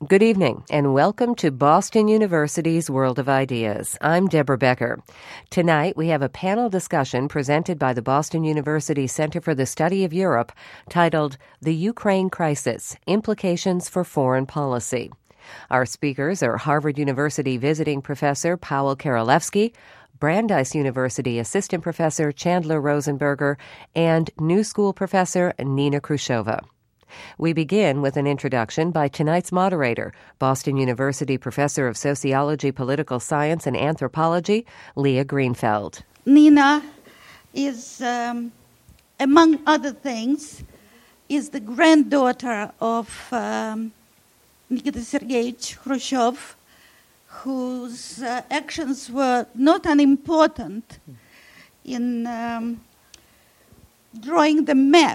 Good evening, and welcome to Boston University's World of Ideas. I'm Deborah Becker. Tonight, we have a panel discussion presented by the Boston University Center for the Study of Europe titled The Ukraine Crisis, Implications for Foreign Policy. Our speakers are Harvard University visiting professor Powell Karolevsky, Brandeis University Assistant Professor Chandler Rosenberger, and New School Professor Nina Khrushcheva. We begin with an introduction by tonight's moderator, Boston University Professor of Sociology, Political Science, and Anthropology, Leah Greenfeld. Nina is, among other things, is the granddaughter of Nikita Sergeyevich Khrushchev, whose actions were not unimportant in drawing the map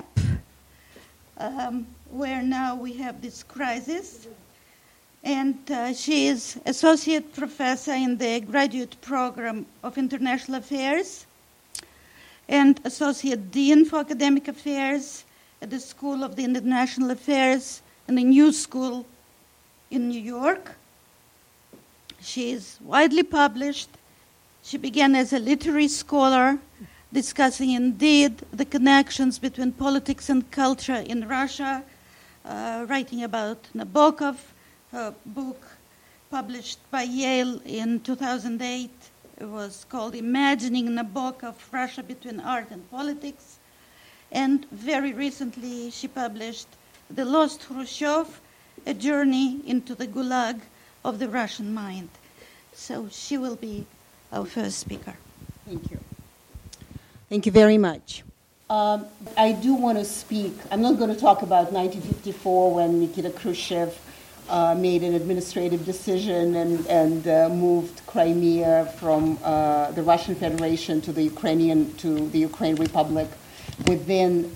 where now we have this crisis. And she is associate professor in the graduate program of international affairs and associate dean for academic affairs at the School of the International Affairs and the New School in New York. She is widely published. She began as a literary scholar, discussing indeed the connections between politics and culture in Russia, writing about Nabokov, her book published by Yale in 2008. It was called Imagining Nabokov, Russia Between Art and Politics. And very recently she published The Lost Khrushchev, A Journey into the Gulag of the Russian Mind. So she will be our first speaker. Thank you. Thank you very much. I do want to speak. I'm not going to talk about 1954 when Nikita Khrushchev made an administrative decision and moved Crimea from the Russian Federation to the Ukraine Republic within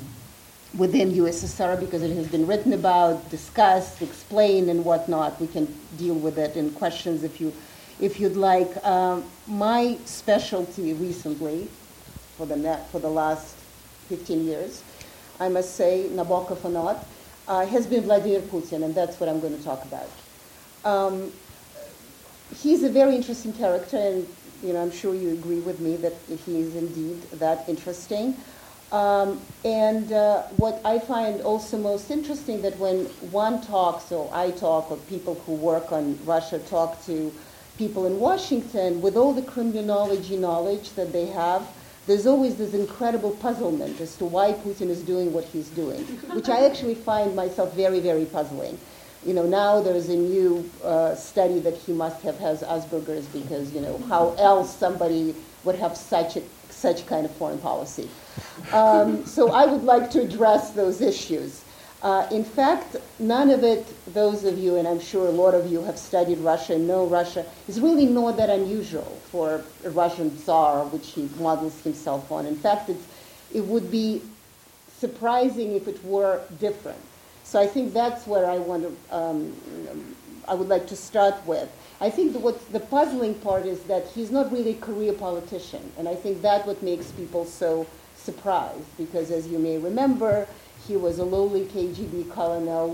USSR, because it has been written about, discussed, explained, and whatnot. We can deal with it in questions if you'd like. My specialty recently, for the last 15 years, I must say, Nabokov or not, has been Vladimir Putin, and that's what I'm going to talk about. He's a very interesting character, and I'm sure you agree with me that he is indeed that interesting. And what I find also most interesting, that when one talks, or I talk, or people who work on Russia talk to people in Washington, with all the criminology knowledge that they have, there's always this incredible puzzlement as to why Putin is doing what he's doing, which I actually find myself very, very puzzling. Now there's a new study that he must has Asperger's, because, how else somebody would have such kind of foreign policy. So I would like to address those issues. In fact, none of it, those of you, and I'm sure a lot of you have studied Russia and know Russia, is really not that unusual for a Russian Tsar, which he models himself on. In fact, it would be surprising if it were different. So I think that's where I would like to start with. I think what the puzzling part is that he's not really a career politician, and I think that's what makes people so surprised, because as you may remember, he was a lowly KGB colonel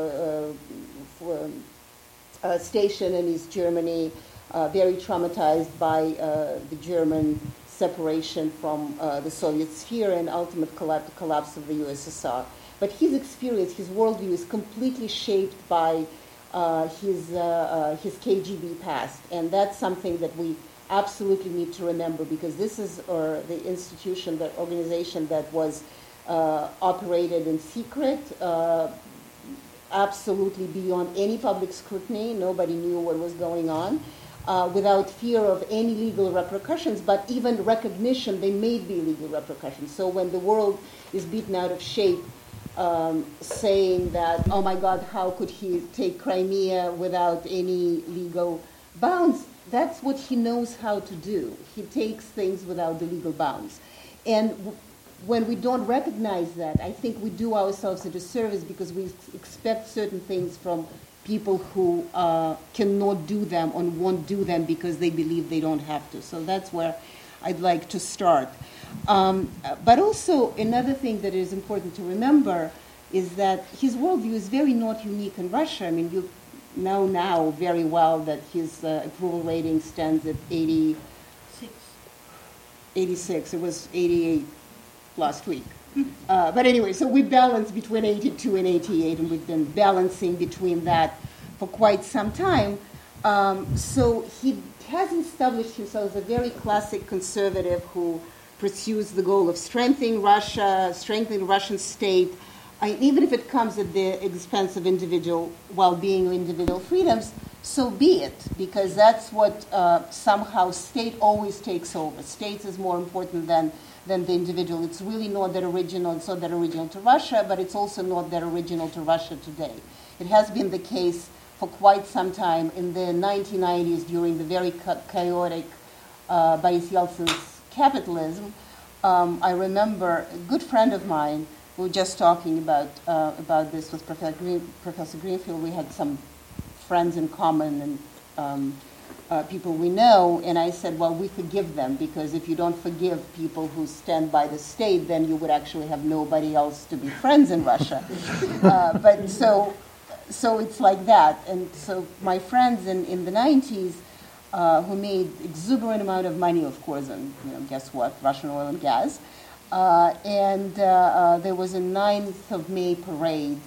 stationed in East Germany, very traumatized by the German separation from the Soviet sphere and ultimate collapse of the USSR. But his experience, his worldview is completely shaped by his KGB past, and that's something that we absolutely need to remember, because this is the institution, the organization that was operated in secret, absolutely beyond any public scrutiny. Nobody knew what was going on, without fear of any legal repercussions, but even recognition there may be legal repercussions. So when the world is beaten out of shape, saying that, oh my God, how could he take Crimea without any legal bounds? That's what he knows how to do. He takes things without the legal bounds. And when we don't recognize that, I think we do ourselves a disservice, because we expect certain things from people who cannot do them or won't do them because they believe they don't have to. So that's where I'd like to start. But also another thing that is important to remember is that his worldview is very not unique in Russia. I mean, you know now very well that his approval rating stands at 86. It was 88 last week. But anyway, so we balance between 82 and 88, and we've been balancing between that for quite some time. So he has established himself as a very classic conservative who pursues the goal of strengthening Russia, strengthening the Russian state, even if it comes at the expense of individual well-being or individual freedoms, so be it, because that's what somehow state always takes over. State is more important than the individual. It's really not that original. It's not that original to Russia, but it's also not that original to Russia today. It has been the case for quite some time. In the 1990s, during the very chaotic Boris Yeltsin's capitalism, I remember a good friend of mine, we were just talking about this with Professor Greenfield. We had some friends in common and people we know, and I said, well, we forgive them, because if you don't forgive people who stand by the state, then you would actually have nobody else to be friends in Russia. But so it's like that. And so my friends in the 90s, who made exuberant amount of money, of course, and guess what, Russian oil and gas, and there was a 9th of May parade.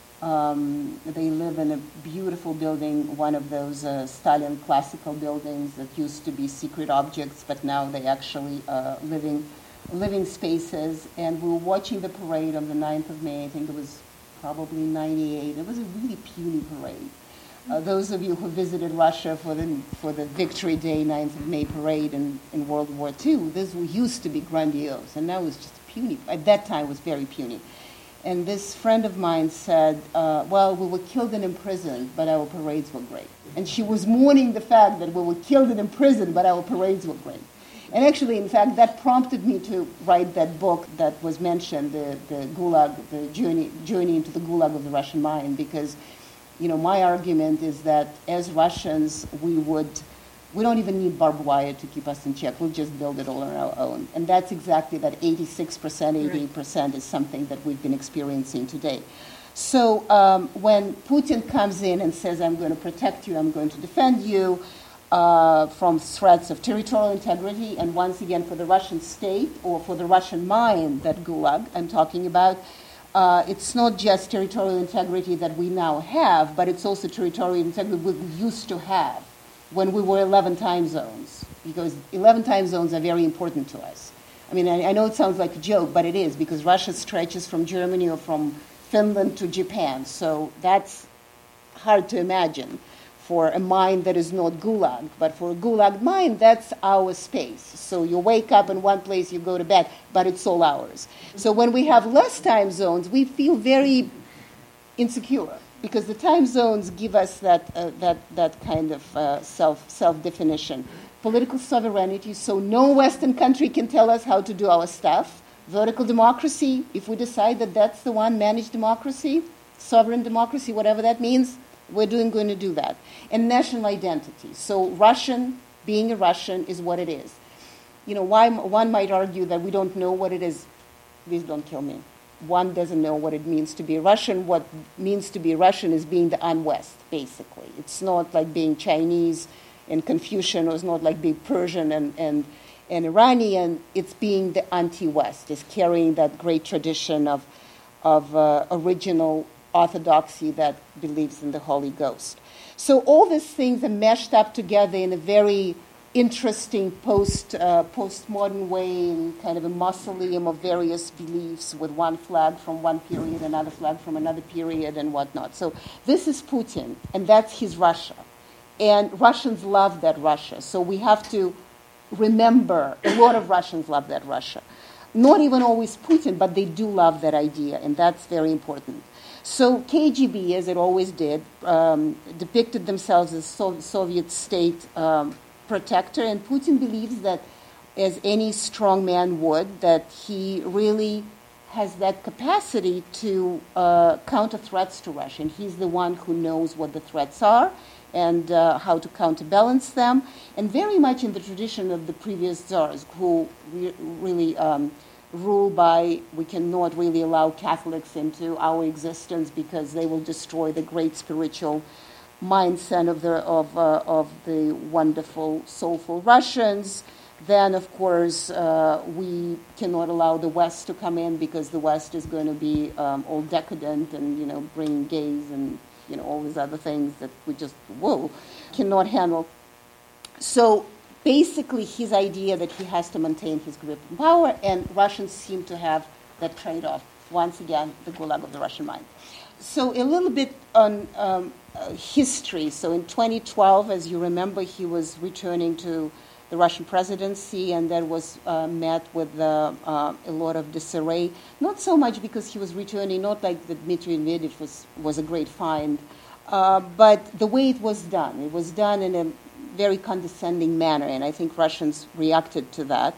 They live in a beautiful building, one of those Stalin classical buildings that used to be secret objects, but now they actually living spaces. And we were watching the parade on the 9th of May. I think it was probably 98. It was a really puny parade. Those of you who visited Russia for the Victory Day 9th of May parade in World War II, this used to be grandiose, and now it's just puny. At that time, it was very puny. And this friend of mine said, well, we were killed and imprisoned, but our parades were great. And she was mourning the fact that we were killed and imprisoned, but our parades were great. And actually, in fact, that prompted me to write that book that was mentioned, the Gulag, the journey into the Gulag of the Russian mind, because my argument is that as Russians, we don't even need barbed wire to keep us in check. We'll just build it all on our own. And that's exactly that 86%, 88% is something that we've been experiencing today. So when Putin comes in and says, I'm going to protect you, I'm going to defend you from threats of territorial integrity, and once again for the Russian state or for the Russian mind, that Gulag I'm talking about, it's not just territorial integrity that we now have, but it's also territorial integrity we used to have when we were 11 time zones, because 11 time zones are very important to us. I mean, I know it sounds like a joke, but it is, because Russia stretches from Germany or from Finland to Japan, so that's hard to imagine for a mind that is not Gulag, but for a Gulag mind, that's our space. So you wake up in one place, you go to bed, but it's all ours. So when we have less time zones, we feel very insecure, because the time zones give us that kind of self-definition. Political sovereignty, so no Western country can tell us how to do our stuff. Vertical democracy, if we decide that that's the one, managed democracy, sovereign democracy, whatever that means, we're going to do that. And national identity. So being a Russian is what it is. One might argue that we don't know what it is. Please don't kill me. One doesn't know what it means to be a Russian. What means to be Russian is being the un-West, basically. It's not like being Chinese and Confucian, or it's not like being Persian and Iranian. It's being the anti-West. It's carrying that great tradition of original orthodoxy that believes in the Holy Ghost. So all these things are meshed up together in a very interesting postmodern way, in kind of a mausoleum of various beliefs, with one flag from one period, another flag from another period, and whatnot. So this is Putin, and that's his Russia. And Russians love that Russia. So we have to remember, a lot of Russians love that Russia. Not even always Putin, but they do love that idea, and that's very important. So KGB, as it always did, depicted themselves as Soviet state protector, and Putin believes that, as any strong man would, that he really has that capacity to counter threats to Russia, and he's the one who knows what the threats are and how to counterbalance them, and very much in the tradition of the previous czars, who really rule by, we cannot really allow Catholics into our existence because they will destroy the great spiritual mindset of the wonderful, soulful Russians. Then, of course, we cannot allow the West to come in because the West is going to be all decadent and, bring gays and, all these other things that we just, cannot handle. So basically his idea that he has to maintain his grip on power, and Russians seem to have that trade-off. Once again, the gulag of the Russian mind. So a little bit on history. So in 2012, as you remember, he was returning to the Russian presidency, and that was met with a lot of disarray. Not so much because he was returning, not like the Dmitry Medvedev was a great find, but the way it was done. It was done in a very condescending manner, and I think Russians reacted to that.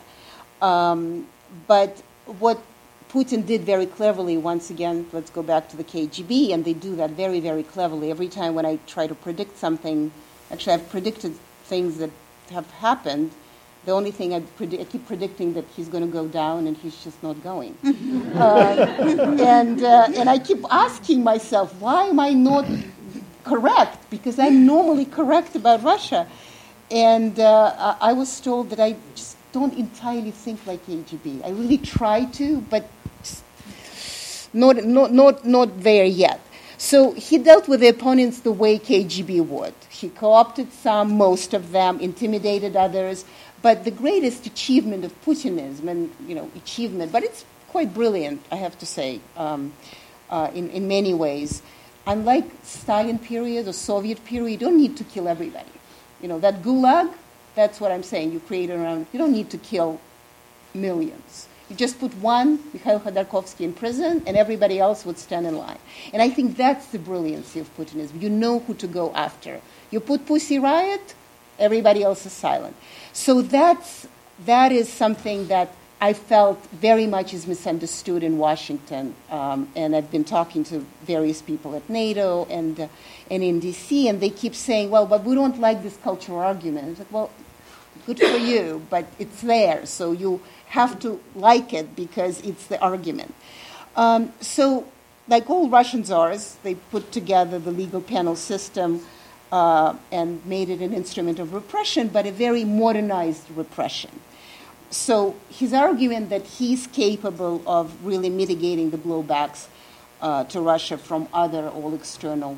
But what Putin did very cleverly, once again, let's go back to the KGB, and they do that very, very cleverly. Every time when I try to predict something, actually I've predicted things that have happened. The only thing I keep predicting that he's going to go down, and he's just not going. And I keep asking myself, why am I not correct? Because I'm normally correct about Russia. And I was told that I just don't entirely think like KGB. I really try to, but not there yet. So he dealt with the opponents the way KGB would. He co-opted some, most of them, intimidated others. But the greatest achievement of Putinism, and but it's quite brilliant, I have to say, in many ways. Unlike Stalin period or Soviet period, you don't need to kill everybody. That gulag, that's what I'm saying. You create around, you don't need to kill millions. You just put one, Mikhail Khodorkovsky, in prison, and everybody else would stand in line. And I think that's the brilliancy of Putinism. You know who to go after. You put Pussy Riot, everybody else is silent. So that is something that I felt very much is misunderstood in Washington. And I've been talking to various people at NATO and in D.C., and they keep saying, well, but we don't like this cultural argument. It's like, well, good for you, but it's there, so you have to like it because it's the argument. So, like all Russian czars, they put together the legal penal system and made it an instrument of repression, but a very modernized repression. So his argument that he's capable of really mitigating the blowbacks to Russia from other all external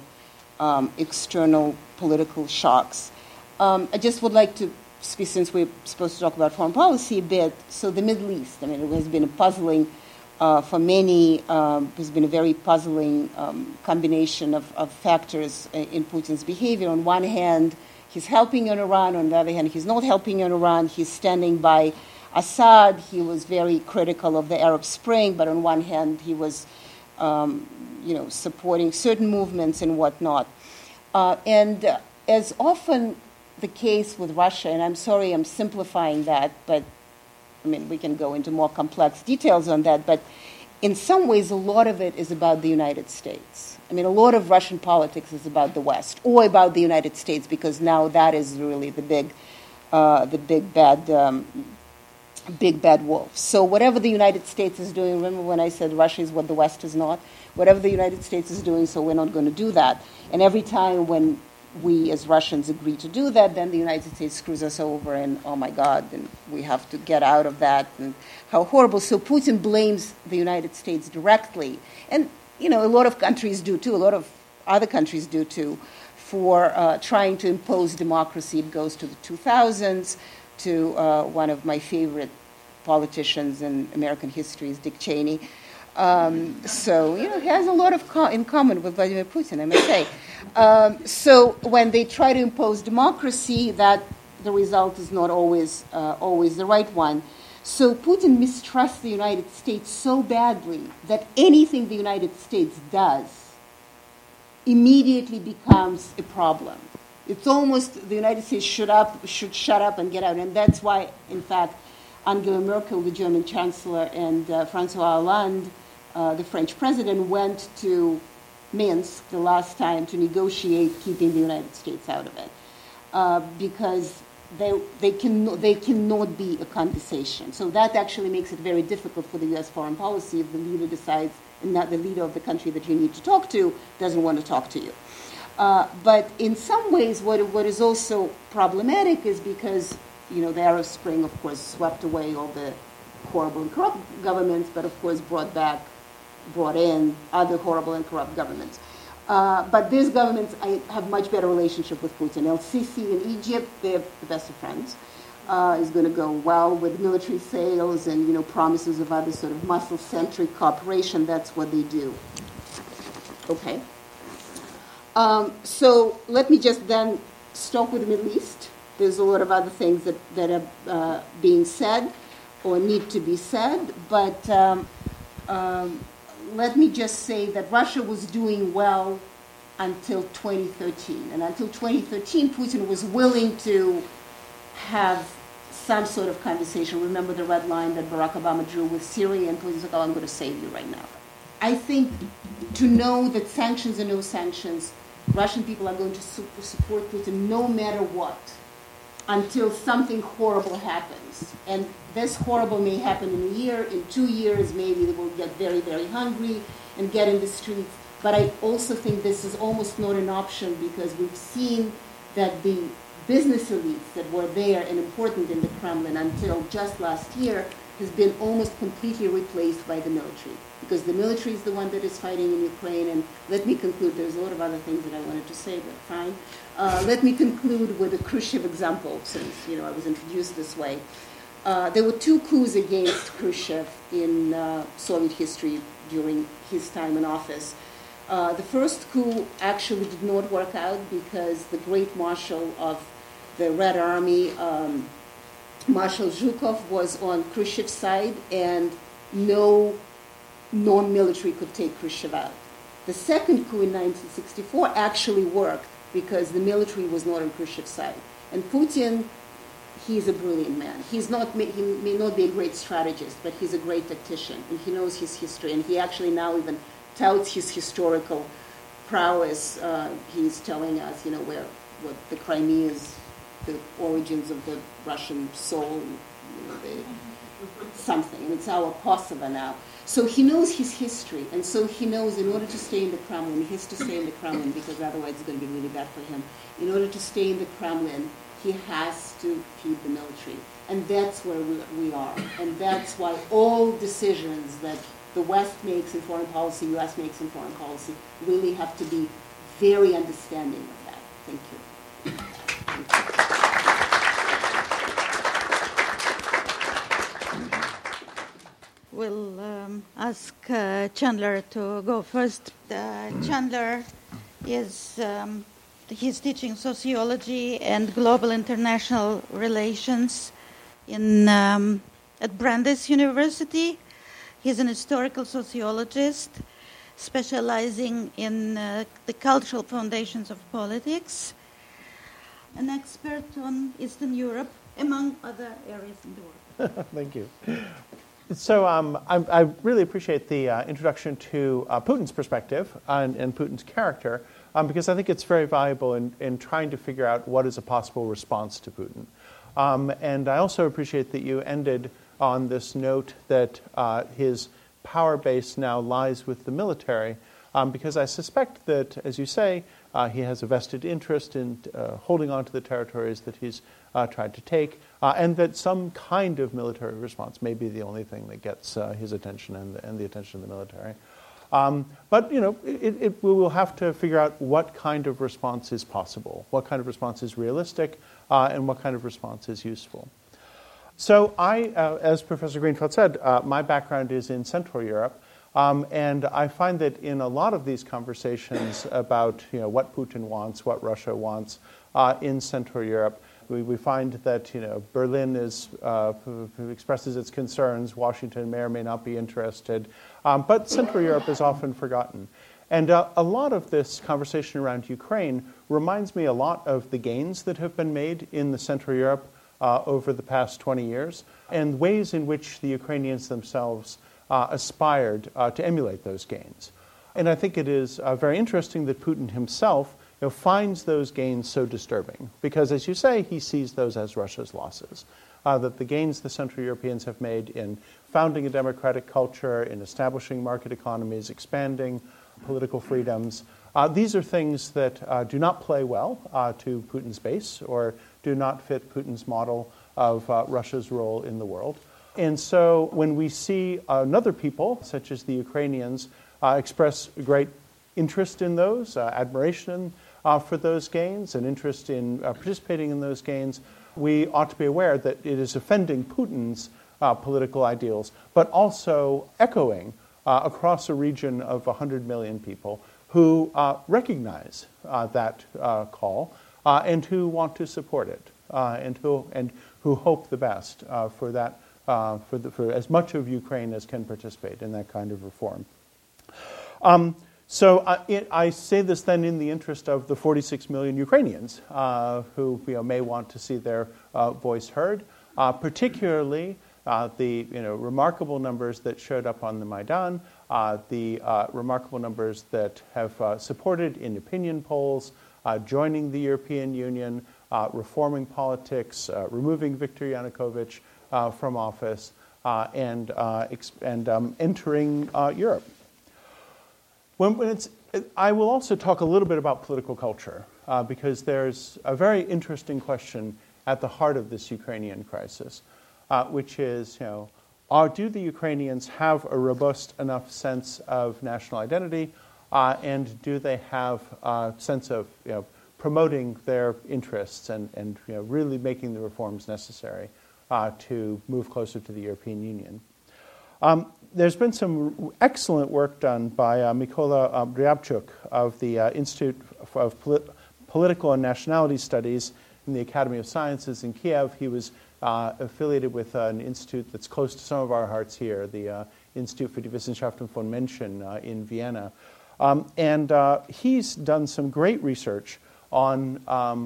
political shocks. I just would like to, since we're supposed to talk about foreign policy a bit, so the Middle East, it has been a puzzling, for many, has been a very puzzling combination of factors in Putin's behavior. On one hand, he's helping on Iran. On the other hand, he's not helping on Iran. He's standing by Assad. He was very critical of the Arab Spring, but on one hand, he was, supporting certain movements and whatnot. And as often the case with Russia, and I'm sorry I'm simplifying that, but we can go into more complex details on that, but in some ways a lot of it is about the United States. A lot of Russian politics is about the West, or about the United States, because now that is really the big bad wolf. So whatever the United States is doing, remember when I said Russia is what the West is not? Whatever the United States is doing, so we're not going to do that. And every time when we as Russians agree to do that, then the United States screws us over, and oh my God, and we have to get out of that, and how horrible. So Putin blames the United States directly. And, a lot of countries do too, a lot of other countries do too, for trying to impose democracy. It goes to the 2000s, to one of my favorite politicians in American history is Dick Cheney. So, he has a lot in common with Vladimir Putin, I must say. So when they try to impose democracy, that the result is not always the right one. So Putin mistrusts the United States so badly that anything the United States does immediately becomes a problem. It's almost the United States should shut up and get out. And that's why, in fact, Angela Merkel, the German chancellor, and François Hollande, the French president, went to Minsk the last time to negotiate keeping the United States out of it. Because they cannot be a conversation. So that actually makes it very difficult for the U.S. foreign policy if the leader decides, and not the leader of the country that you need to talk to doesn't want to talk to you. But in some ways, what is also problematic is because, the Arab Spring, of course, swept away all the horrible and corrupt governments, but of course brought in other horrible and corrupt governments. But these governments have much better relationship with Putin. El-Sisi in Egypt, they're the best of friends. Is going to go well with military sales and promises of other sort of muscle-centric cooperation. That's what they do. Okay. So let me just then stop with the Middle East. There's a lot of other things that are being said or need to be said, but let me just say that Russia was doing well until 2013. And until 2013, Putin was willing to have some sort of conversation. Remember the red line that Barack Obama drew with Syria, and Putin's like, I'm going to save you right now. I think to know that sanctions or no sanctions, Russian people are going to support Putin no matter what until something horrible happens. And this horrible may happen in a year, in 2 years, maybe they will get very, very hungry and get in the streets. But I also think this is almost not an option because we've seen that the business elites that were there and important in the Kremlin until just last year has been almost completely replaced by the military. Because the military is the one that is fighting in Ukraine. And let me conclude, there's a lot of other things that I wanted to say, but fine. Let me conclude with a Khrushchev example, since I was introduced this way. There were 2 coups against Khrushchev in Soviet history during his time in office. The first coup actually did not work out because the great marshal of the Red Army, Marshal Zhukov, was on Khrushchev's side, and no non-military could take Khrushchev out. The second coup in 1964 actually worked because the military was not on Khrushchev's side. And Putin, he's a brilliant man. He may not be a great strategist, but he's a great tactician, and he knows his history, and he actually now even touts his historical prowess. He's telling us, what the Crimea is, the origins of the Russian soul, something, and it's our Kosovo now. So he knows his history, and so he knows in order to stay in the Kremlin, he has to stay in the Kremlin because otherwise it's going to be really bad for him. In order to stay in the Kremlin, he has to feed the military. And that's where we are. And that's why all decisions that the West makes in foreign policy, U.S. makes in foreign policy, really have to be very understanding of that. Thank you. Thank you. We'll ask Chandler to go first. Chandler is he's teaching sociology and global international relations at Brandeis University. He's an historical sociologist specializing in the cultural foundations of politics, an expert on Eastern Europe, among other areas in the world. Thank you. So I really appreciate the introduction to Putin's perspective and Putin's character, because I think it's very valuable in trying to figure out what is a possible response to Putin. And I also appreciate that you ended on this note that his power base now lies with the military, because I suspect that, as you say, he has a vested interest in holding on to the territories that he's tried to take, and that some kind of military response may be the only thing that gets his attention and the attention of the military. But, we will have to figure out what kind of response is possible, what kind of response is realistic, and what kind of response is useful. So I, as Professor Greenfeld said, my background is in Central Europe, and I find that in a lot of these conversations about what Putin wants, what Russia wants in Central Europe, we find that Berlin expresses its concerns. Washington may or may not be interested, but Central Europe is often forgotten. And a lot of this conversation around Ukraine reminds me a lot of the gains that have been made in the Central Europe over the past 20 years, and ways in which the Ukrainians themselves aspired to emulate those gains. And I think it is very interesting that Putin himself finds those gains so disturbing. Because, as you say, he sees those as Russia's losses. That the gains the Central Europeans have made in founding a democratic culture, in establishing market economies, expanding political freedoms, these are things that do not play well to Putin's base or do not fit Putin's model of Russia's role in the world. And so when we see another people, such as the Ukrainians, express great interest in those, admiration for those gains, and interest in participating in those gains, we ought to be aware that it is offending Putin's political ideals, but also echoing across a region of 100 million people who recognize that call and who want to support it, and who hope the best for that, for as much of Ukraine as can participate in that kind of reform. So I say this then in the interest of the 46 million Ukrainians who may want to see their voice heard, particularly the remarkable numbers that showed up on the Maidan, the remarkable numbers that have supported in opinion polls, joining the European Union, reforming politics, removing Viktor Yanukovych from office, and entering Europe. I will also talk a little bit about political culture, because there's a very interesting question at the heart of this Ukrainian crisis, which is, do the Ukrainians have a robust enough sense of national identity, and do they have a sense of promoting their interests and really making the reforms necessary to move closer to the European Union? There's been some excellent work done by Mykola Ryabchuk of the Institute of Political and Nationality Studies in the Academy of Sciences in Kiev. He was affiliated with an institute that's close to some of our hearts here, the Institute für die Wissenschaften von Menschen in Vienna. And he's done some great research on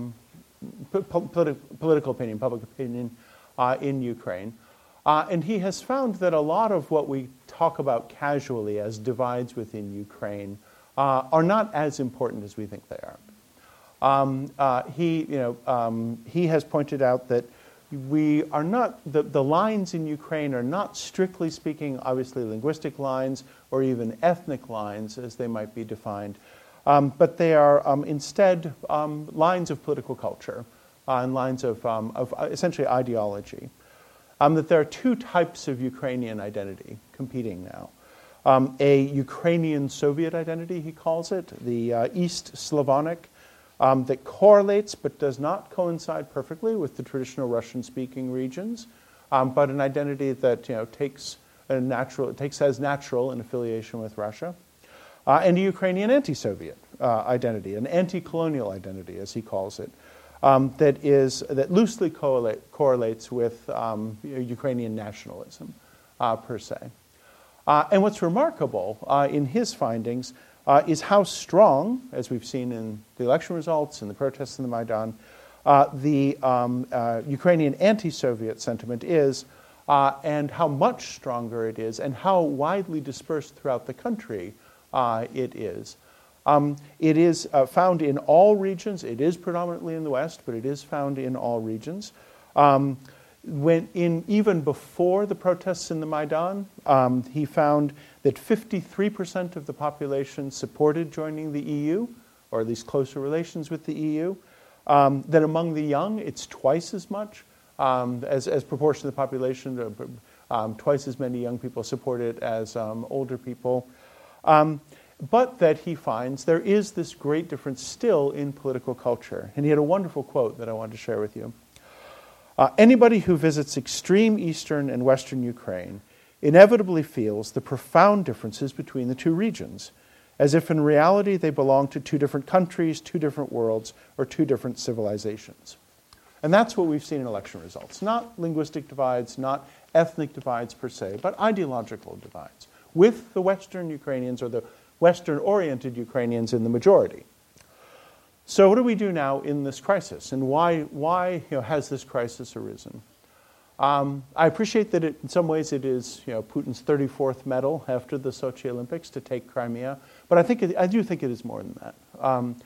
political opinion, public opinion in Ukraine. And he has found that a lot of what we talk about casually as divides within Ukraine are not as important as we think they are. He has pointed out that we are not, the lines in Ukraine are not strictly speaking, obviously, linguistic lines or even ethnic lines as they might be defined, but they are instead lines of political culture and lines of essentially ideology. That there are two types of Ukrainian identity competing now. A Ukrainian Soviet identity, he calls it, the East Slavonic, that correlates but does not coincide perfectly with the traditional Russian-speaking regions, but an identity that takes as natural an affiliation with Russia, and a Ukrainian anti-Soviet identity, an anti-colonial identity, as he calls it, that loosely correlates with Ukrainian nationalism, per se. And what's remarkable in his findings is how strong, as we've seen in the election results and the protests in the Maidan, the Ukrainian anti-Soviet sentiment is, and how much stronger it is, and how widely dispersed throughout the country it is. It is found in all regions. It is predominantly in the West, but it is found in all regions. Even before the protests in the Maidan, he found that 53% of the population supported joining the EU, or at least closer relations with the EU. That among the young, it's twice as much as proportion of the population. Twice as many young people support it as older people. But that he finds there is this great difference still in political culture. And he had a wonderful quote that I wanted to share with you. Anybody who visits extreme eastern and western Ukraine inevitably feels the profound differences between the two regions, as if in reality they belong to two different countries, two different worlds, or two different civilizations. And that's what we've seen in election results. Not linguistic divides, not ethnic divides per se, but ideological divides, with the Western Ukrainians or the Western-oriented Ukrainians in the majority. So what do we do now in this crisis, and why has this crisis arisen? I appreciate that in some ways it is Putin's 34th medal after the Sochi Olympics to take Crimea, but I do think it is more than that.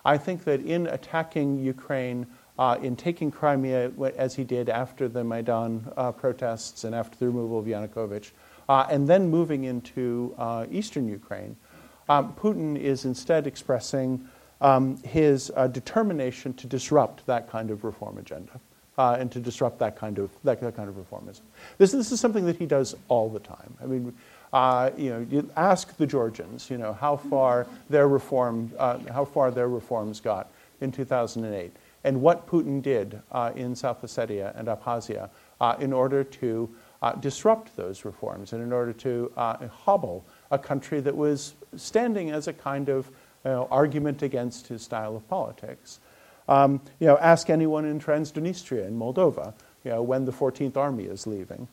I think that in attacking Ukraine, in taking Crimea, as he did after the Maidan protests and after the removal of Yanukovych, and then moving into eastern Ukraine, Putin is instead expressing his determination to disrupt that kind of reform agenda and to disrupt that kind of reformism. This is something that he does all the time. I mean, you ask the Georgians, how far their reforms got in 2008, and what Putin did in South Ossetia and Abkhazia in order to disrupt those reforms and in order to hobble a country that was standing as a kind of argument against his style of politics. Ask anyone in Transnistria in Moldova, when the 14th Army is leaving.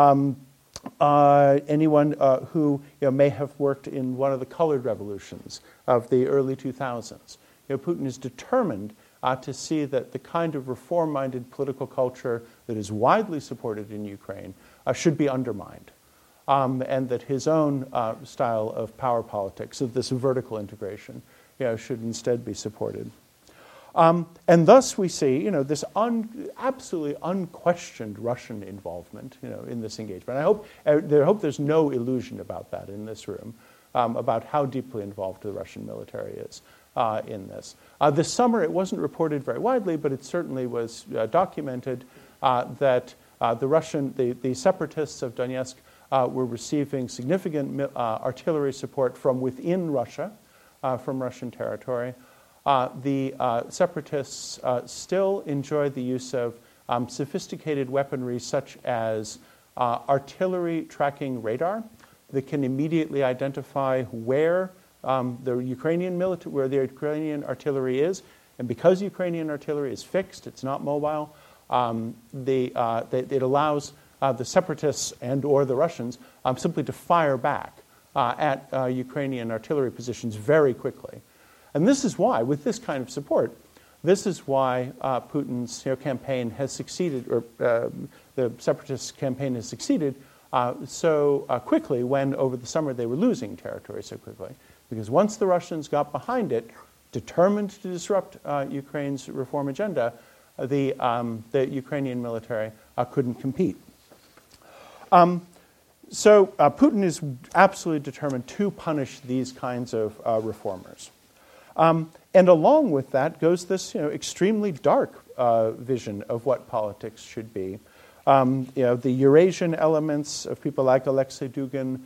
Anyone who may have worked in one of the colored revolutions of the early 2000s. Putin is determined to see that the kind of reform-minded political culture that is widely supported in Ukraine should be undermined, and that his own style of power politics, of this vertical integration, should instead be supported. And thus we see, this absolutely unquestioned Russian involvement, in this engagement. I hope there's no illusion about that in this room, about how deeply involved the Russian military is in this. This summer, it wasn't reported very widely, but it certainly was documented that the separatists of Donetsk were receiving significant artillery support from within Russia, from Russian territory. The separatists still enjoy the use of sophisticated weaponry such as artillery tracking radar that can immediately identify where the Ukrainian artillery is. And because Ukrainian artillery is fixed, it's not mobile, it allows the separatists and or the Russians simply to fire back at Ukrainian artillery positions very quickly. And this is why, with this kind of support, this is why Putin's campaign has succeeded, or the separatist campaign has succeeded so quickly when over the summer they were losing territory so quickly. Because once the Russians got behind it, determined to disrupt Ukraine's reform agenda, the Ukrainian military couldn't compete. So Putin is absolutely determined to punish these kinds of reformers. And along with that goes this extremely dark vision of what politics should be. The Eurasian elements of people like Alexei Dugin,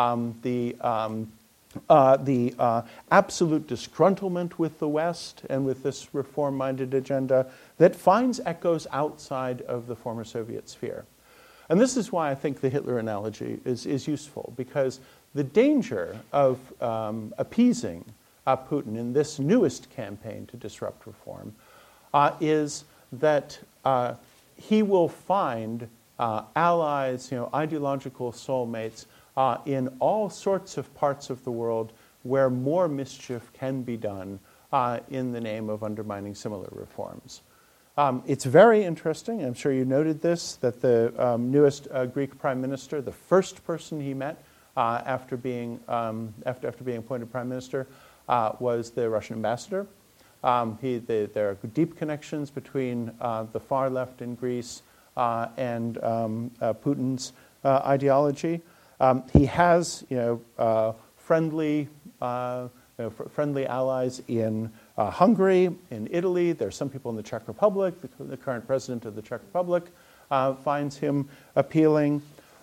the absolute disgruntlement with the West and with this reform-minded agenda that finds echoes outside of the former Soviet sphere. And this is why I think the Hitler analogy is useful, because the danger of appeasing Putin in this newest campaign to disrupt reform is that he will find allies, ideological soulmates in all sorts of parts of the world where more mischief can be done in the name of undermining similar reforms. It's very interesting, I'm sure you noted this, that the newest Greek prime minister, the first person he met after being appointed prime minister, was the Russian ambassador. There are deep connections between the far left in Greece and Putin's ideology. He has, friendly allies in Hungary, in Italy. There are some people in the Czech Republic. The current president of the Czech Republic finds him appealing.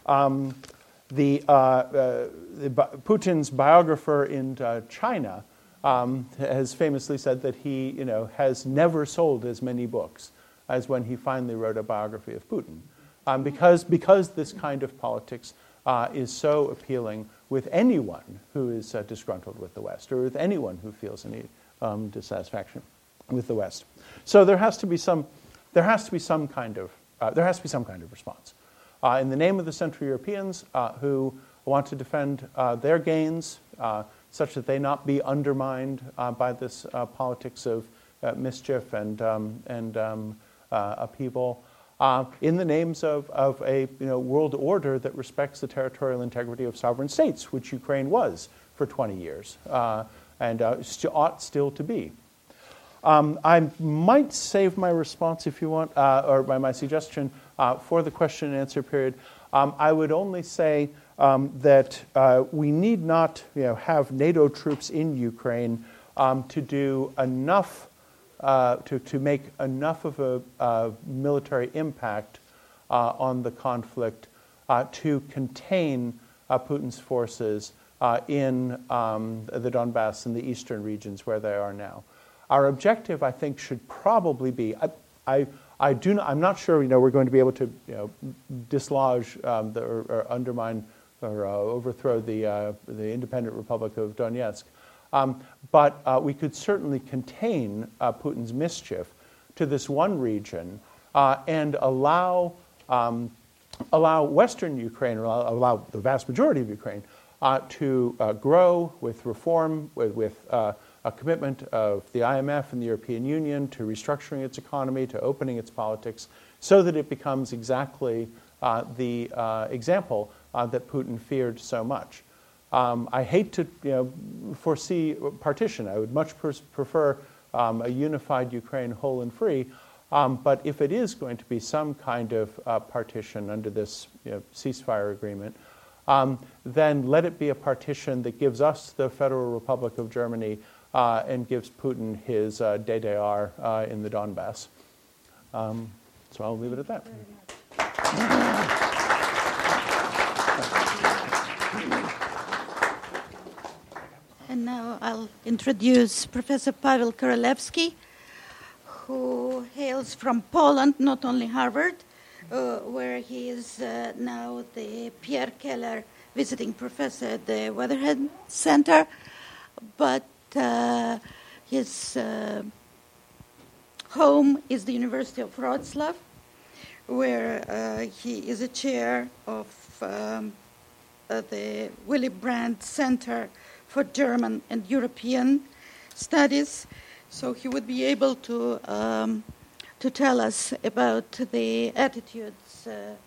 Putin's biographer in China has famously said that he, has never sold as many books as when he finally wrote a biography of Putin, because this kind of politics is so appealing with anyone who is disgruntled with the West, or with anyone who feels any dissatisfaction with the West. So there has to be some kind of response in the name of the Central Europeans who want to defend their gains, such that they not be undermined by this politics of mischief and upheaval. In the names of a world order that respects the territorial integrity of sovereign states, which Ukraine was for 20 years and ought still to be. I might save my response if you want, or my suggestion for the question and answer period. I would only say that we need not have NATO troops in Ukraine to do enough, to make enough of a military impact on the conflict to contain Putin's forces in the Donbass and the eastern regions where they are now. Our objective, I think, should probably be. I'm not sure. We're going to be able to dislodge or undermine or overthrow the independent Republic of Donetsk, but we could certainly contain Putin's mischief to this one region and allow Western Ukraine, or allow the vast majority of Ukraine, to grow with reform, with a commitment of the IMF and the European Union to restructuring its economy, to opening its politics, so that it becomes exactly the example that Putin feared so much. I hate to foresee partition. I would much prefer a unified Ukraine, whole and free. But if it is going to be some kind of partition under this ceasefire agreement, then let it be a partition that gives us the Federal Republic of Germany and gives Putin his DDR in the Donbass. So I'll leave it at that. And now I'll introduce Professor Pavel Korolevsky, who hails from Poland, not only Harvard, where he is now the Pierre Keller visiting professor at the Weatherhead Center, but his home is the University of Wrocław, where he is a chair of the Willy Brandt Center for German and European Studies. So he would be able to tell us about the attitudes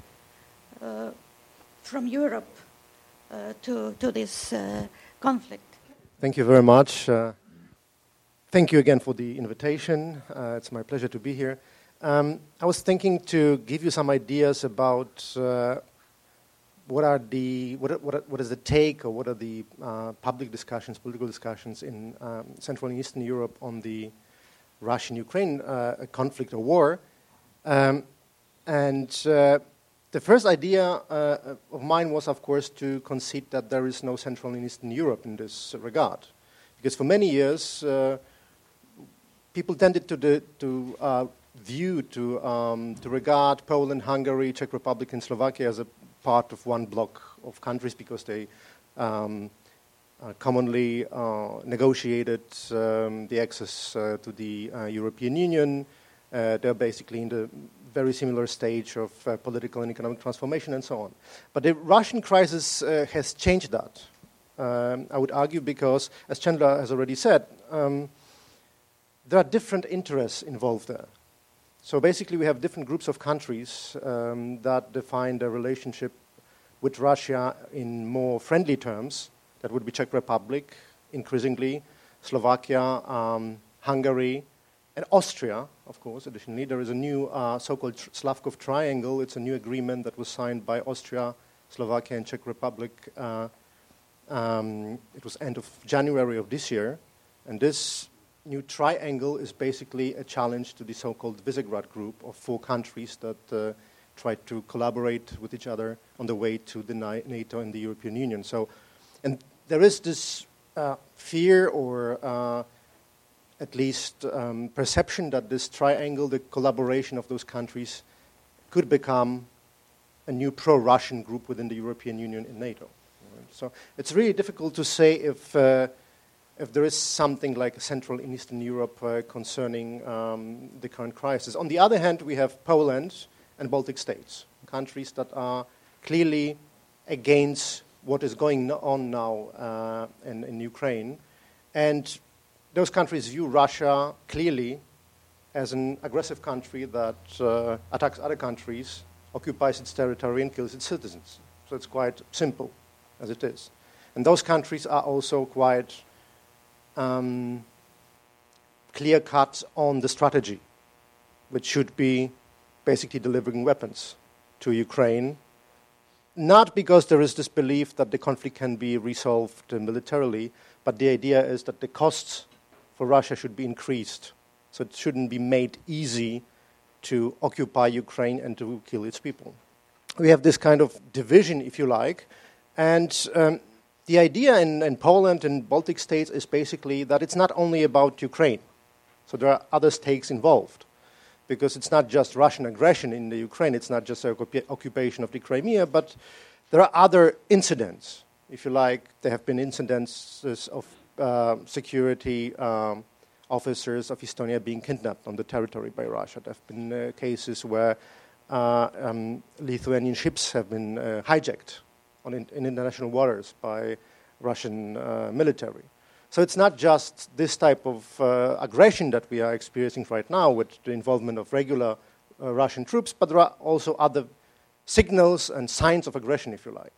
from Europe to this conflict. Thank you very much. Thank you again for the invitation. It's my pleasure to be here. I was thinking to give you some ideas about what is the take, or what are the public discussions, political discussions in Central and Eastern Europe on the Russian-Ukraine conflict or war. The first idea of mine was, of course, to concede that there is no Central and Eastern Europe in this regard. Because for many years, people tended to regard Poland, Hungary, Czech Republic, and Slovakia as a part of one block of countries because they commonly negotiated the access to the European Union. They're basically in the very similar stage of political and economic transformation and so on. But the Russian crisis has changed that. I would argue because, as Chandler has already said, there are different interests involved there. So basically we have different groups of countries that define their relationship with Russia in more friendly terms. That would be Czech Republic, increasingly, Slovakia, Hungary, and Austria, of course. Additionally, there is a new so-called Slavkov Triangle. It's a new agreement that was signed by Austria, Slovakia, and Czech Republic. It was end of January of this year. And this new triangle is basically a challenge to the so-called Visegrad group of 4 countries that try to collaborate with each other on the way to the NATO and the European Union. So, and there is this fear or at least perception that this triangle, the collaboration of those countries, could become a new pro-Russian group within the European Union and NATO. So it's really difficult to say if there is something like Central and Eastern Europe concerning the current crisis. On the other hand, we have Poland and Baltic states, countries that are clearly against what is going on now in Ukraine. And those countries view Russia clearly as an aggressive country that attacks other countries, occupies its territory, and kills its citizens. So it's quite simple as it is. And those countries are also quite clear cut on the strategy, which should be basically delivering weapons to Ukraine, not because there is this belief that the conflict can be resolved militarily, but the idea is that the costs for Russia should be increased. So it shouldn't be made easy to occupy Ukraine and to kill its people. We have this kind of division, if you like, and the idea in Poland and Baltic states is basically that it's not only about Ukraine. So there are other stakes involved, because it's not just Russian aggression in the Ukraine, it's not just the occupation of the Crimea, but there are other incidents. If you like, there have been incidences of security officers of Estonia being kidnapped on the territory by Russia. There have been cases where Lithuanian ships have been hijacked in international waters by Russian military. So it's not just this type of aggression that we are experiencing right now with the involvement of regular Russian troops, but there are also other signals and signs of aggression, if you like.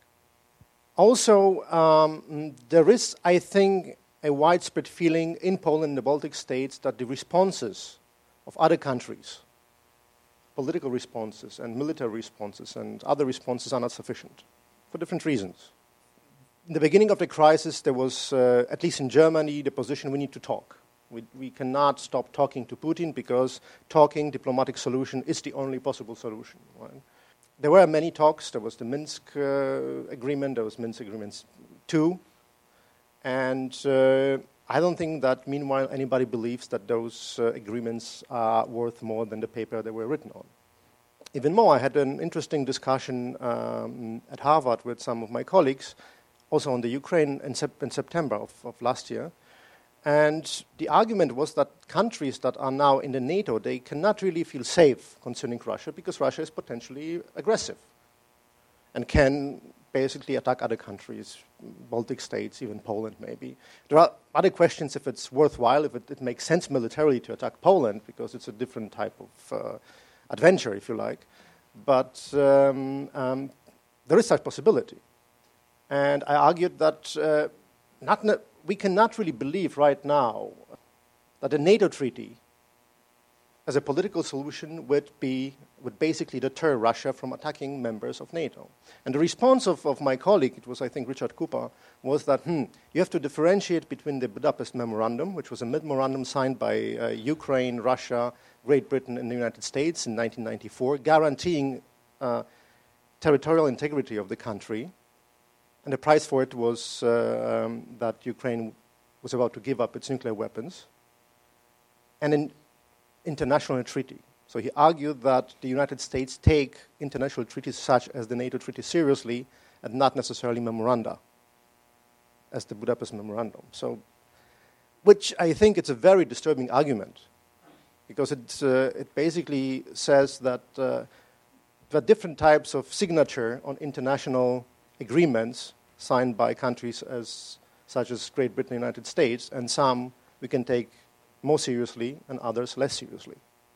Also, there is, I think, a widespread feeling in Poland and the Baltic states that the responses of other countries, political responses and military responses and other responses, are not sufficient for different reasons. In the beginning of the crisis, there was, at least in Germany, the position we need to talk. We cannot stop talking to Putin because talking, diplomatic solution, is the only possible solution. Right? There were many talks. There was the Minsk agreement. There was Minsk agreements 2. And I don't think that, meanwhile, anybody believes that those agreements are worth more than the paper they were written on. Even more, I had an interesting discussion at Harvard with some of my colleagues, also on the Ukraine in September of last year. And the argument was that countries that are now in the NATO, they cannot really feel safe concerning Russia because Russia is potentially aggressive and can basically attack other countries, Baltic states, even Poland maybe. There are other questions if it's worthwhile, if it makes sense militarily to attack Poland, because it's a different type of adventure, if you like. But there is such possibility. And I argued that we cannot really believe right now that a NATO treaty as a political solution would basically deter Russia from attacking members of NATO. And the response of my colleague, it was I think Richard Cooper, was that you have to differentiate between the Budapest Memorandum, which was a memorandum signed by Ukraine, Russia, Great Britain and the United States in 1994, guaranteeing territorial integrity of the country. And the price for it was that Ukraine was about to give up its nuclear weapons, and an international treaty. So he argued that the United States take international treaties such as the NATO treaty seriously, and not necessarily memoranda, as the Budapest Memorandum. So, which I think it's a very disturbing argument, because it basically says that there are different types of signature on international agreements signed by countries such as Great Britain and the United States, and some we can take more seriously and others less seriously.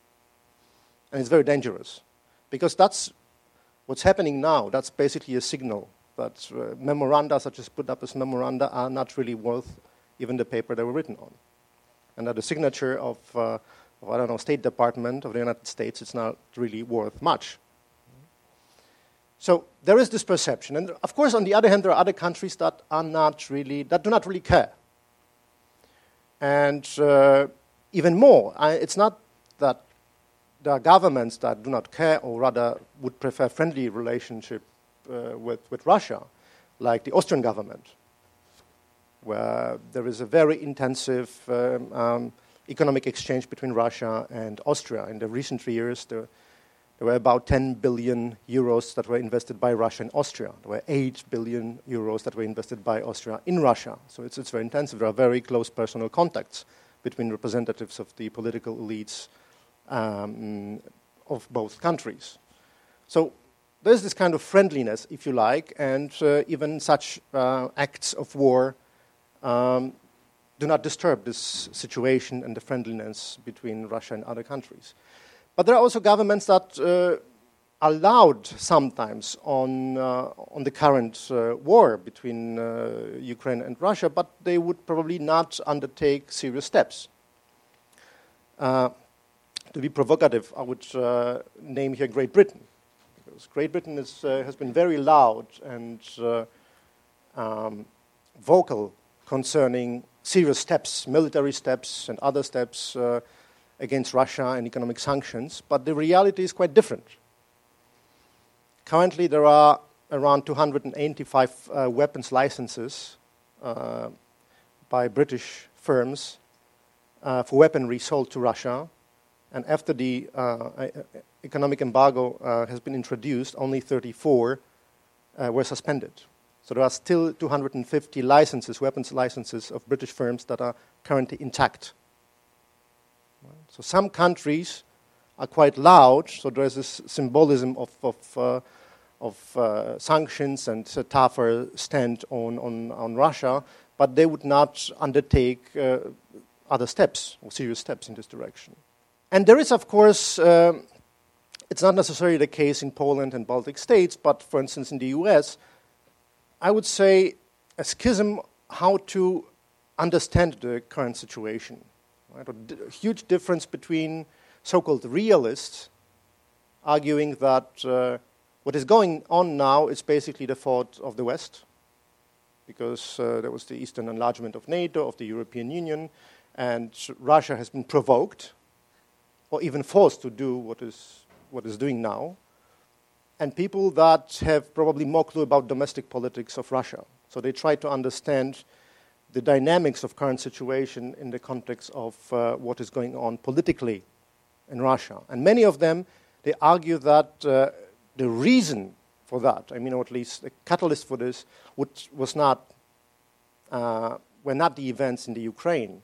And it's very dangerous, because that's what's happening now. That's basically a signal that memoranda such as Budapest Memoranda are not really worth even the paper they were written on. And that the signature of State Department of the United States, it's not really worth much. So there is this perception. And of course, on the other hand, there are other countries that do not really care. And even more, it's not that there are governments that do not care, or rather would prefer friendly relationship with Russia, like the Austrian government, where there is a very intensive economic exchange between Russia and Austria. In the recent years, there were about 10 billion euros that were invested by Russia in Austria. There were 8 billion euros that were invested by Austria in Russia. So it's very intensive. There are very close personal contacts between representatives of the political elites of both countries. So there's this kind of friendliness, if you like, and even such acts of war do not disturb this situation and the friendliness between Russia and other countries. But there are also governments that allowed sometimes on the current war between Ukraine and Russia, but they would probably not undertake serious steps. to be provocative, I would name here Great Britain. Because Great Britain has been very loud and vocal concerning serious steps, military steps and other steps against Russia and economic sanctions, but the reality is quite different. Currently, there are around 285 weapons licenses by British firms for weaponry sold to Russia, and after the economic embargo has been introduced, only 34 were suspended. So there are still 250 licenses, weapons licenses of British firms that are currently intact. So some countries are quite loud, so there's this symbolism of sanctions and a tougher stand on Russia, but they would not undertake other steps or serious steps in this direction. And there is, of course, it's not necessarily the case in Poland and Baltic states, but for instance in the US, I would say a schism how to understand the current situation. Right? A huge difference between so-called realists arguing that what is going on now is basically the fault of the West, because there was the eastern enlargement of NATO, of the European Union, and Russia has been provoked or even forced to do what is doing now. And people that have probably more clue about domestic politics of Russia. So they try to understand the dynamics of current situation in the context of what is going on politically in Russia. And many of them, they argue that the reason for that, I mean, or at least the catalyst for this, were not the events in the Ukraine,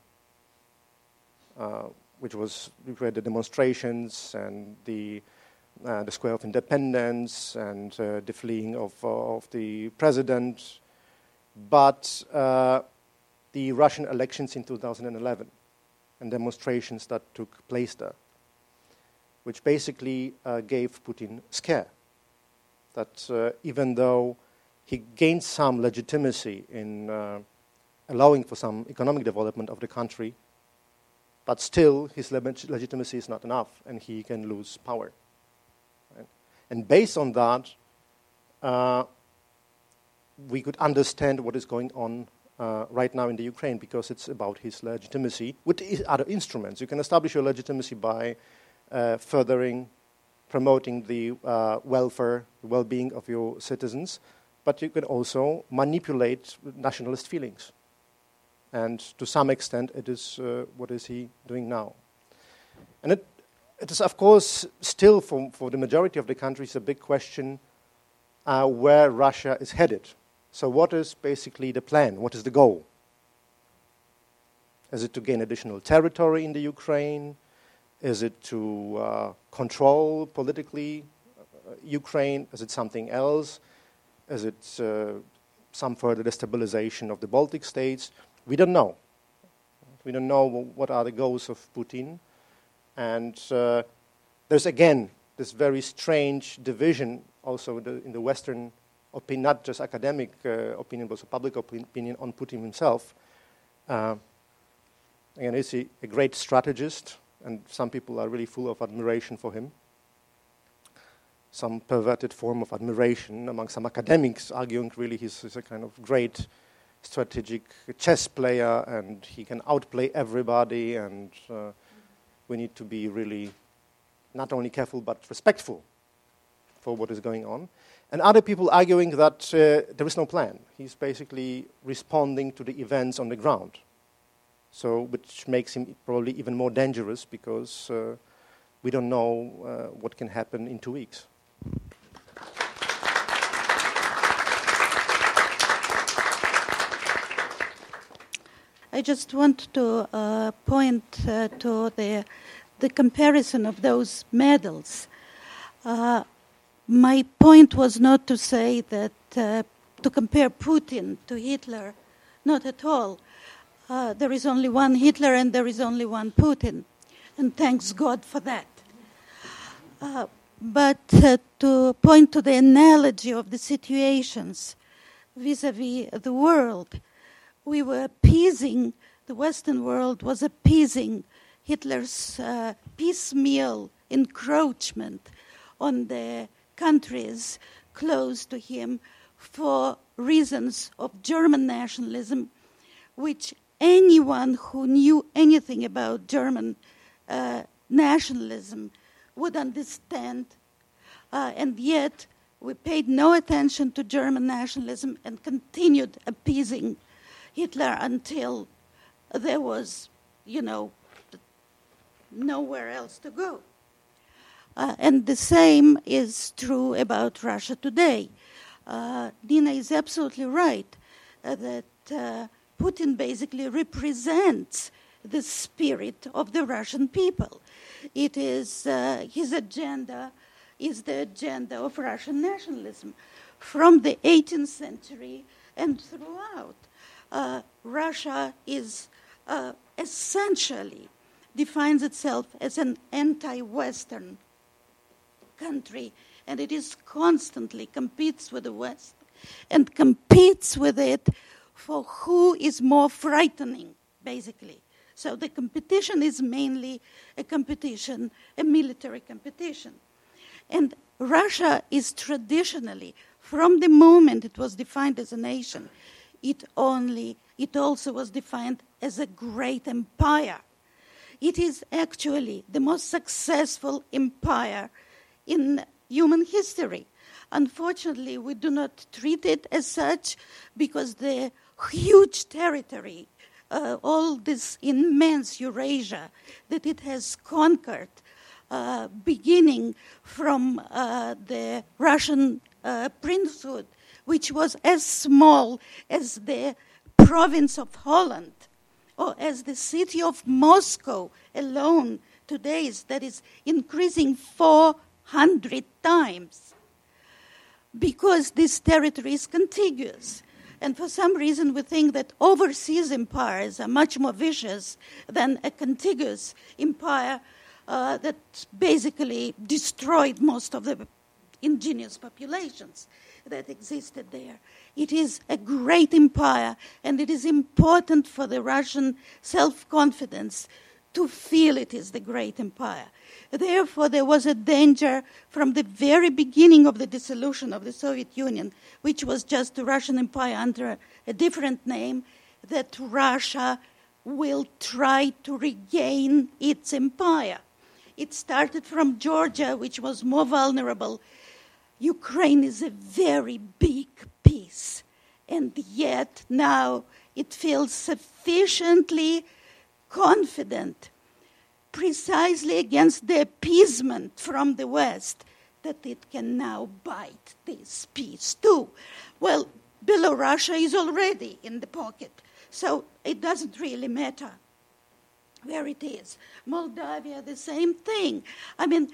which were the demonstrations and the Square of Independence and the fleeing of the president, but the Russian elections in 2011 and demonstrations that took place there, which basically gave Putin scare that even though he gained some legitimacy in allowing for some economic development of the country, but still his legitimacy is not enough and he can lose power. And based on that, we could understand what is going on right now in the Ukraine, because it's about his legitimacy with other instruments. You can establish your legitimacy by furthering, promoting the welfare, well-being of your citizens, but you can also manipulate nationalist feelings. And to some extent, it is what is he doing now. And it is, of course, still for the majority of the countries a big question where Russia is headed. So what is basically the plan? What is the goal? Is it to gain additional territory in the Ukraine? Is it to control politically Ukraine? Is it something else? Is it some further destabilization of the Baltic states? We don't know. We don't know what are the goals of Putin. And there's, again, this very strange division also in the Western opinion, not just academic opinion, but also public opinion on Putin himself. Again, he's a great strategist, and some people are really full of admiration for him. Some perverted form of admiration among some academics, arguing really he's a kind of great strategic chess player, and he can outplay everybody, and we need to be really not only careful but respectful for what is going on. And other people arguing that there is no plan. He's basically responding to the events on the ground, so which makes him probably even more dangerous, because we don't know what can happen in 2 weeks. I just want to point to the comparison of those medals. My point was not to say that to compare Putin to Hitler, not at all. There is only one Hitler and there is only one Putin, and thanks God for that. But to point to the analogy of the situations vis-à-vis the world, we were appeasing, the Western world was appeasing Hitler's piecemeal encroachment on the countries close to him for reasons of German nationalism, which anyone who knew anything about German nationalism would understand. And yet, we paid no attention to German nationalism and continued appeasing Hitler until there was, nowhere else to go. And the same is true about Russia today. Nina is absolutely right that Putin basically represents the spirit of the Russian people. It is his agenda is the agenda of Russian nationalism from the 18th century and throughout. Russia is essentially defines itself as an anti-Western country, and it is constantly competes with the West and competes with it for who is more frightening, basically. So the competition is mainly a military competition. And Russia is traditionally, from the moment it was defined as a nation, it also was defined as a great empire. It is actually the most successful empire in human history. Unfortunately, we do not treat it as such because the huge territory, all this immense Eurasia that it has conquered, beginning from the Russian princehood, which was as small as the province of Holland, or as the city of Moscow alone today, that is increasing 400 times, because this territory is contiguous. And for some reason, we think that overseas empires are much more vicious than a contiguous empire that basically destroyed most of the indigenous populations that existed there. It is a great empire, and it is important for the Russian self-confidence to feel it is the great empire. Therefore, there was a danger from the very beginning of the dissolution of the Soviet Union, which was just the Russian Empire under a different name, that Russia will try to regain its empire. It started from Georgia, which was more vulnerable. Ukraine is a very big piece, and yet now it feels sufficiently confident precisely against the appeasement from the West that it can now bite this piece too. Well, Belarusia is already in the pocket, so it doesn't really matter where it is. Moldavia, the same thing. I mean,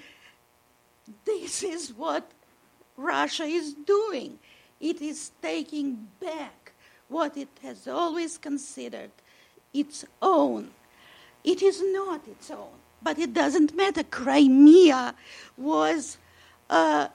this is what Russia is doing. It is taking back what it has always considered its own. It is not its own, but it doesn't matter. Crimea was a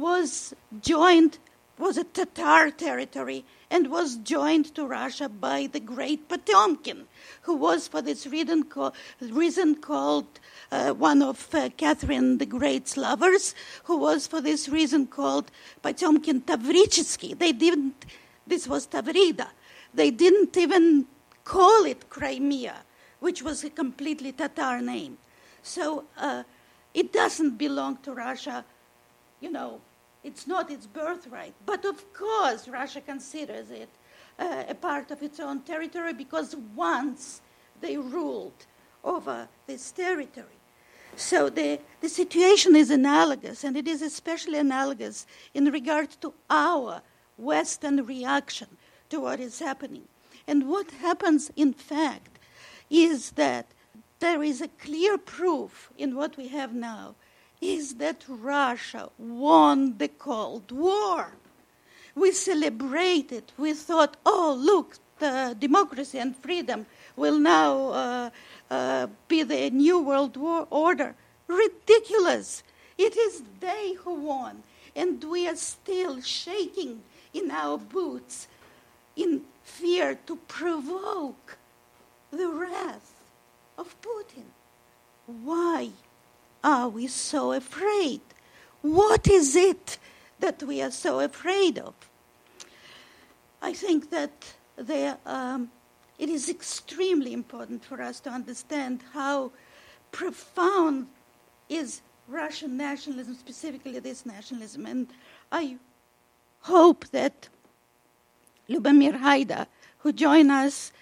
Tatar territory and was joined to Russia by the great Potemkin, who was for this reason called one of Catherine the Great's lovers, who was for this reason called Potemkin Tavrichesky. This was Tavrida. They didn't even call it Crimea, which was a completely Tatar name. So it doesn't belong to Russia, it's not its birthright. But of course, Russia considers it a part of its own territory because once they ruled over this territory. So the situation is analogous, and it is especially analogous in regard to our Western reaction to what is happening. And what happens, in fact, is that there is a clear proof in what we have now, is that Russia won the Cold War. We celebrated. We thought, oh, look, the democracy and freedom will now be the new world order. Ridiculous. It is they who won. And we are still shaking in our boots in fear to provoke the wrath of Putin. why are we so afraid? What is it that we are so afraid of? I think that it is extremely important for us to understand how profound is Russian nationalism, specifically this nationalism. And I hope that Lubomir Haida, who joined us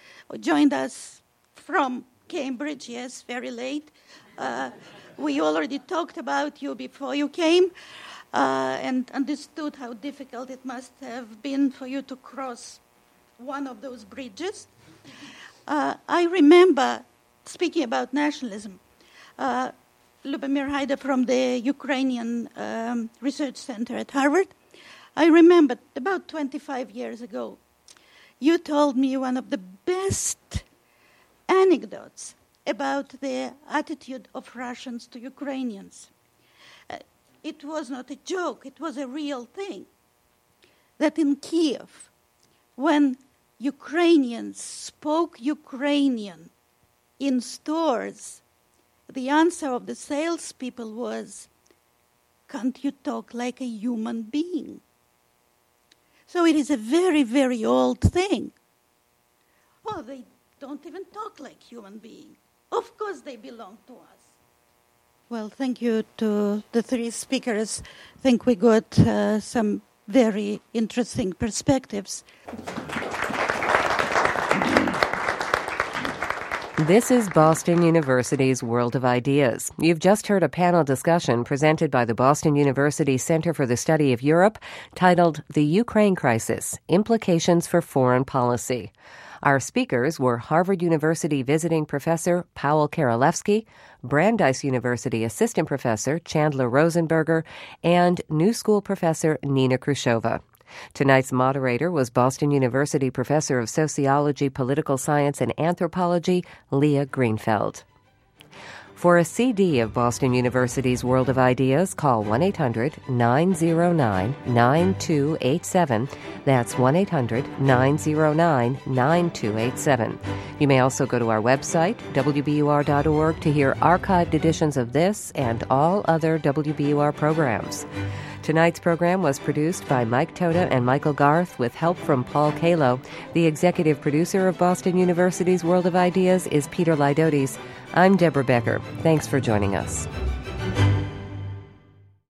from Cambridge, yes, very late. We already talked about you before you came and understood how difficult it must have been for you to cross one of those bridges. I remember, speaking about nationalism, Lubomir Haida from the Ukrainian Research Center at Harvard, I remember about 25 years ago, you told me one of the best anecdotes about the attitude of Russians to Ukrainians. It was not a joke, it was a real thing. That in Kiev, when Ukrainians spoke Ukrainian in stores, the answer of the salespeople was, "Can't you talk like a human being?" So it is a very, very old thing. Oh, they don't even talk like human beings. Of course they belong to us. Well, thank you to the three speakers. I think we got some very interesting perspectives. This is Boston University's World of Ideas. You've just heard a panel discussion presented by the Boston University Center for the Study of Europe titled The Ukraine Crisis, Implications for Foreign Policy. Our speakers were Harvard University visiting professor Powell Karolevsky, Brandeis University assistant professor Chandler Rosenberger, and New School professor Nina Khrushcheva. Tonight's moderator was Boston University professor of sociology, political science, and anthropology, Leah Greenfeld. For a CD of Boston University's World of Ideas, call 1-800-909-9287. That's 1-800-909-9287. You may also go to our website, wbur.org, to hear archived editions of this and all other WBUR programs. Tonight's program was produced by Mike Toda and Michael Garth with help from Paul Kalo. The executive producer of Boston University's World of Ideas is Peter Lydotes. I'm Deborah Becker. Thanks for joining us.